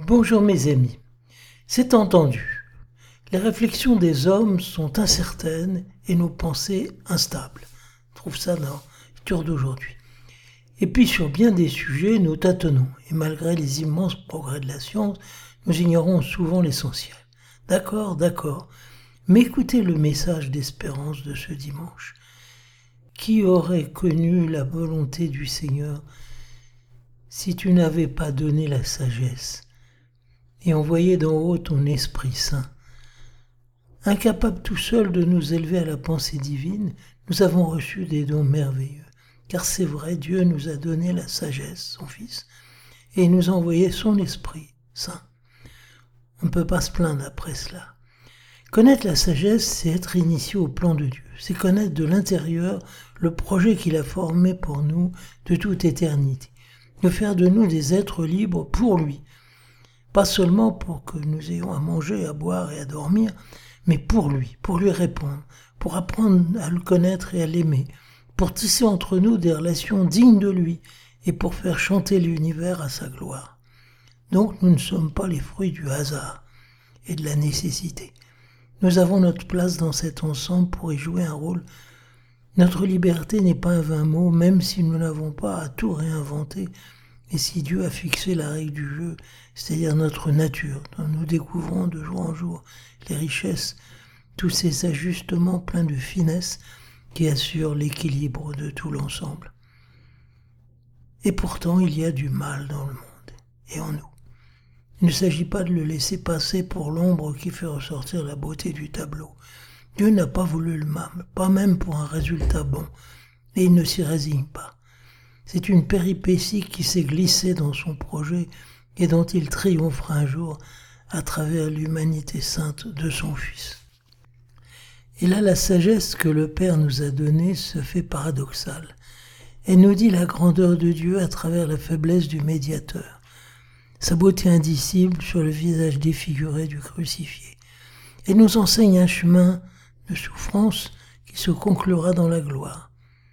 Bonjour mes amis. C'est entendu. Les réflexions des hommes sont incertaines et nos pensées instables. Je trouve ça dans l'histoire d'aujourd'hui. Et puis sur bien des sujets, nous tâtonnons. Et malgré les immenses progrès de la science, nous ignorons souvent l'essentiel. D'accord. Mais écoutez le message d'espérance de ce dimanche. Qui aurait connu la volonté du Seigneur si tu n'avais pas donné la sagesse et envoyé d'en haut ton Esprit Saint? Incapable tout seul de nous élever à la pensée divine, nous avons reçu des dons merveilleux. Car c'est vrai, Dieu nous a donné la sagesse, son Fils, et il nous a envoyé son Esprit Saint. On ne peut pas se plaindre après cela. Connaître la sagesse, c'est être initié au plan de Dieu. C'est connaître de l'intérieur le projet qu'il a formé pour nous de toute éternité. De faire de nous des êtres libres pour lui. Pas seulement pour que nous ayons à manger, à boire et à dormir, mais pour lui répondre, pour apprendre à le connaître et à l'aimer, pour tisser entre nous des relations dignes de lui et pour faire chanter l'univers à sa gloire. Donc nous ne sommes pas les fruits du hasard et de la nécessité. Nous avons notre place dans cet ensemble pour y jouer un rôle. Notre liberté n'est pas un vain mot, même si nous n'avons pas à tout réinventer, et si Dieu a fixé la règle du jeu, c'est-à-dire notre nature, dont nous découvrons de jour en jour les richesses, tous ces ajustements pleins de finesse qui assurent l'équilibre de tout l'ensemble. Et pourtant, il y a du mal dans le monde, et en nous. Il ne s'agit pas de le laisser passer pour l'ombre qui fait ressortir la beauté du tableau. Dieu n'a pas voulu le mal, pas même pour un résultat bon, et il ne s'y résigne pas. C'est une péripétie qui s'est glissée dans son projet et dont il triomphera un jour à travers l'humanité sainte de son Fils. Et là, la sagesse que le Père nous a donnée se fait paradoxale. Elle nous dit la grandeur de Dieu à travers la faiblesse du médiateur, sa beauté indicible sur le visage défiguré du crucifié. Elle nous enseigne un chemin de souffrance qui se conclura dans la gloire.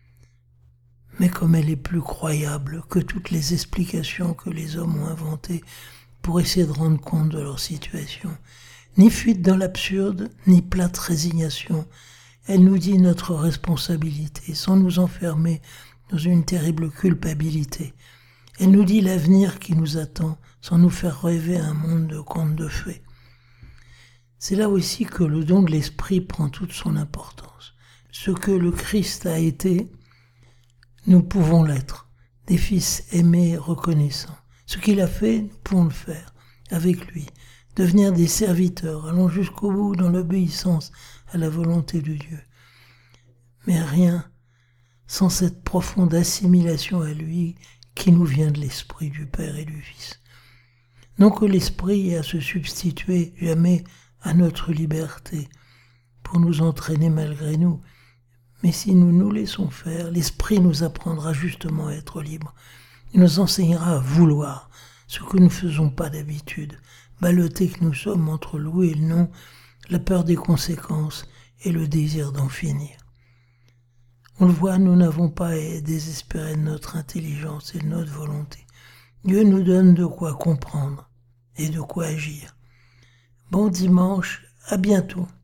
Mais comme elle est plus croyable que toutes les explications que les hommes ont inventées pour essayer de rendre compte de leur situation, ni fuite dans l'absurde, ni plate résignation, elle nous dit notre responsabilité sans nous enfermer dans une terrible culpabilité. Elle nous dit l'avenir qui nous attend sans nous faire rêver un monde de contes de fées. C'est là aussi que le don de l'Esprit prend toute son importance. Ce que le Christ a été, nous pouvons l'être, des fils aimés et reconnaissants. Ce qu'il a fait, nous pouvons le faire avec lui, devenir des serviteurs, allons jusqu'au bout dans l'obéissance à la volonté de Dieu. Mais rien sans cette profonde assimilation à lui qui nous vient de l'Esprit du Père et du Fils. Non que l'Esprit ait à se substituer jamais à notre liberté pour nous entraîner malgré nous, mais si nous nous laissons faire, l'Esprit nous apprendra justement à être libres. Il nous enseignera à vouloir ce que nous ne faisons pas d'habitude, ballottés que nous sommes entre le oui et le non, la peur des conséquences et le désir d'en finir. On le voit, nous n'avons pas à désespérer de notre intelligence et de notre volonté. Dieu nous donne de quoi comprendre et de quoi agir. Bon dimanche, à bientôt.